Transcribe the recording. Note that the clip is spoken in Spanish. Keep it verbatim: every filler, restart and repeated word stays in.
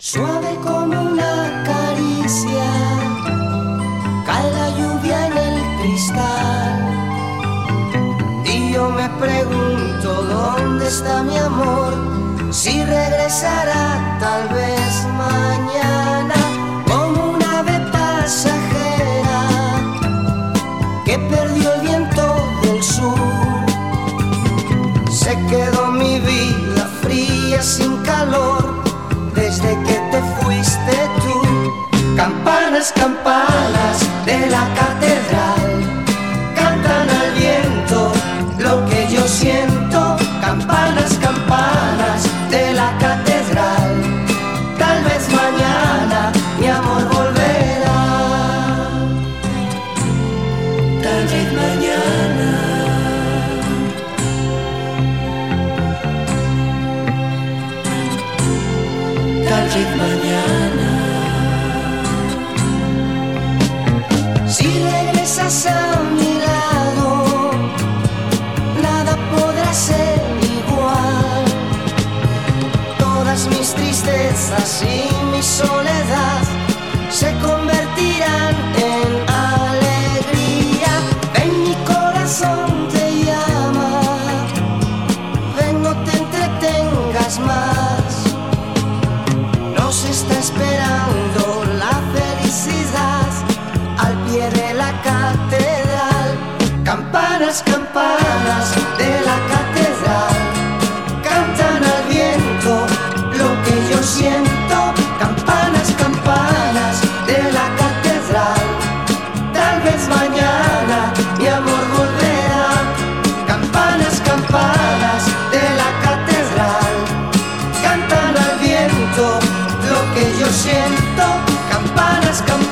Suave como una caricia, cae la lluvia en el cristal. Y yo me pregunto dónde está mi amor, si regresará tal vez mañana. Como una ave pasajera que perdió el viento del sur, se quedó mi vida fría sin calor desde que te fuiste tú. Campanas, campanas de la catedral cantan al viento lo que yo siento. Campanas, campanas de la catedral, tal vez mañana mi amor volverá. Tal vez mañana. Tal vez mañana. Si regresas a mi lado, nada podrá ser igual. Todas mis tristezas y mi soledad se convertirán en alegría. Ven, mi corazón te llama, ven, no te entretengas más. Nos está esperando la felicidad al pie de la catedral. Campanas, campanas de la catedral cantan al viento lo que yo siento. Campanas, campanas de la catedral, tal vez mañana mi amor volverá. Campanas, campanas de la catedral cantan al viento lo que yo siento. Campanas, campanas